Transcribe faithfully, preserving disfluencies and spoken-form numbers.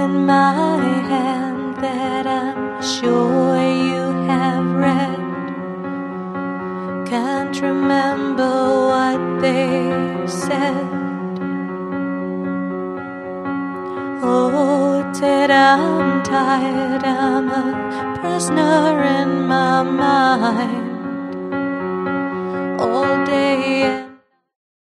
in my hand that I'm sure you have read. Can't remember what they said. Oh, Ted, I'm tired, I'm a prisoner in my mind all day.